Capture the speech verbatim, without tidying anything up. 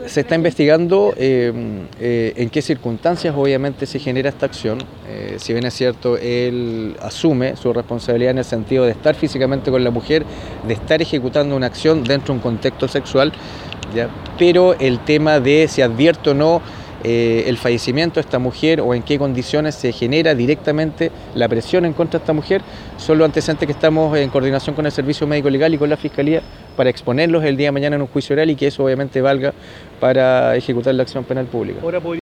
Se está investigando eh, eh, en qué circunstancias obviamente se genera esta acción. Eh, si bien es cierto, él asume su responsabilidad en el sentido de estar físicamente con la mujer, de estar ejecutando una acción dentro de un contexto sexual, ¿ya? Pero el tema de si advierte o no eh, el fallecimiento de esta mujer o en qué condiciones se genera directamente la presión en contra de esta mujer, son los antecedentes que estamos en coordinación con el Servicio Médico Legal y con la Fiscalía para exponerlos el día de mañana en un juicio oral y que eso obviamente valga para ejecutar la acción penal pública.